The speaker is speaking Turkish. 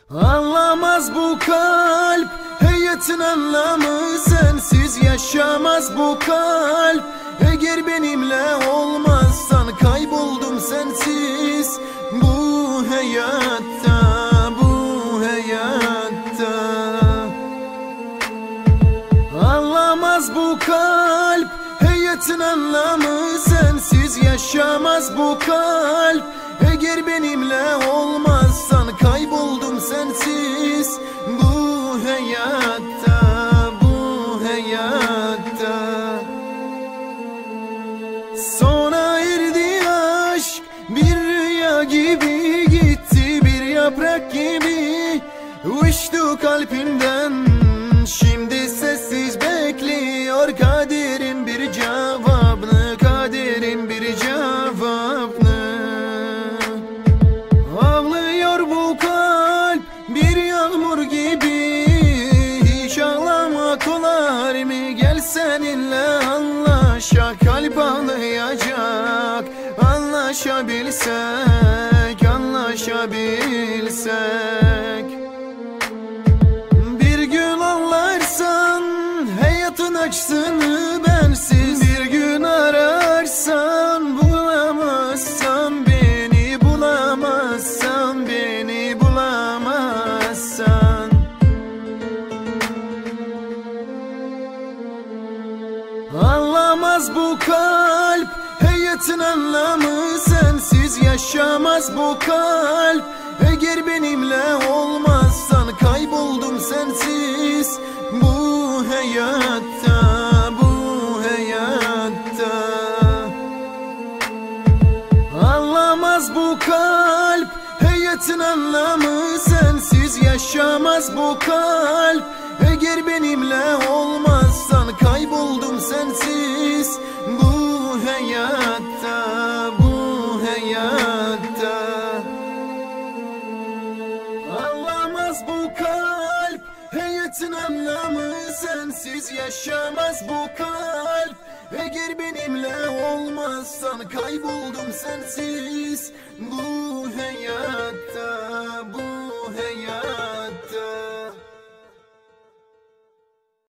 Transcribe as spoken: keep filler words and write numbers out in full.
Anlamaz bu kalp hayatın anlamı, sensiz yaşamaz bu kalp. Eğer benimle olmazsan kayboldum sensiz bu hayatta, bu hayatta. Anlamaz bu kalp hayatın anlamı, sensiz yaşamaz bu kalp. Eğer benimle olmazsan kayboldum sensiz bu hayatta, bu hayatta. Sona erdi aşk, bir rüya gibi gitti, bir yaprak gibi uçtu kalbimden. Şimdi sessiz bekliyor kaderin bir cevabını, kaderin bir cevabını. Ağlıyor bu kalp bir yağmur gibi, hiç ağlamak olar mı? Gel seninle anlaşak, kalp ağlayacak. Anlaşabilsek, anlaşabilsek. Bir gün anlarsan hayatın acısını bensiz, bir gün ararsan bulamazsan beni, bulamazsan beni, bulamazsan. Anlamaz bu kalp hayatın anlamı, sensiz yaşamaz bu kalp. Eğer benimle olmazsan kayboldum sensiz bu hayatta, bu hayatta. Anlamaz bu kalp hayatın anlamı, sensiz yaşamaz bu kalp. Eğer benimle olmazsan kayboldum sensiz bu hayatta, bu hayatta. Anlamaz bu kalp hayatın anlamı, sensiz yaşamaz bu kalp. Eğer benimle olmazsan kayboldum sensiz bu hayatta, bu hayatta.